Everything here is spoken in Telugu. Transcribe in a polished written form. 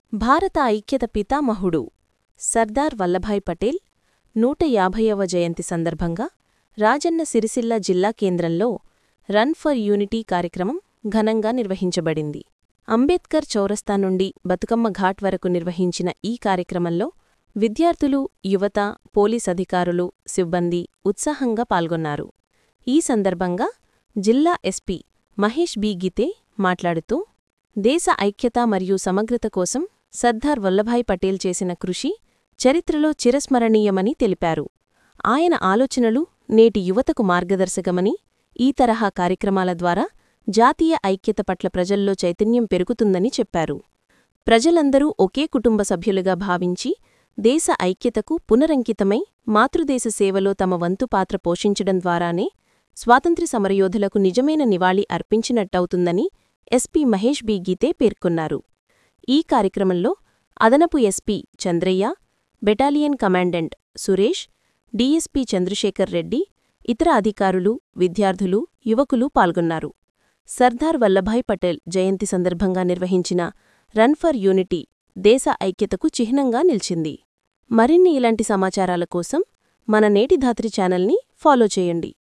భారత ఐక్యత పితామహుడు సర్దార్ వల్లభాయ్ పటేల్ 150వ జయంతి సందర్భంగా రాజన్న సిరిసిల్ల జిల్లా కేంద్రంలో రన్ ఫర్ యూనిటీ కార్యక్రమం ఘనంగా నిర్వహించబడింది. అంబేద్కర్ చౌరస్తా నుండి బతుకమ్మ ఘాట్ వరకు నిర్వహించిన ఈ కార్యక్రమంలో విద్యార్థులు, యువత, పోలీస్ అధికారులు, సిబ్బంది ఉత్సాహంగా పాల్గొన్నారు. ఈ సందర్భంగా జిల్లా ఎస్పీ మహేష్ బి గీతే మాట్లాడుతూ, దేశ ఐక్యత మరియు సమగ్రత కోసం సర్దార్ వల్లభాయ్ పటేల్ చేసిన కృషి చరిత్రలో చిరస్మరణీయమని తెలిపారు. ఆయన ఆలోచనలు నేటి యువతకు మార్గదర్శకమని, ఈ తరహా కార్యక్రమాల ద్వారా జాతీయ ఐక్యత పట్ల ప్రజల్లో చైతన్యం పెరుగుతుందని చెప్పారు. ప్రజలందరూ ఒకే కుటుంబ సభ్యులుగా భావించి దేశ ఐక్యతకు పునరంకితమై మాతృదేశ సేవలో తమ వంతు పాత్ర పోషించడం ద్వారానే స్వాతంత్ర్య సమరయోధులకు నిజమైన నివాళి అర్పించినట్టవుతుందని ఎస్పీ మహేష్ బి గీతే పేర్కొన్నారు. ఈ కార్యక్రమంలో అదనపు SP Chandraiah, battalion commandant Suresh, DSP Chandrashekar Reddy, ఇతర అధికారులు, విద్యార్థులు, యువకులు పాల్గొన్నారు. సర్దార్ వల్లభాయ్ పటేల్ జయంతి సందర్భంగా నిర్వహించిన రన్ ఫర్ యూనిటీ దేశ ఐక్యతకు చిహ్నంగా నిలిచింది. మరిన్ని ఇలాంటి సమాచారాల కోసం మన నేటి ధాత్రి ఛానల్ని ఫాలో చేయండి.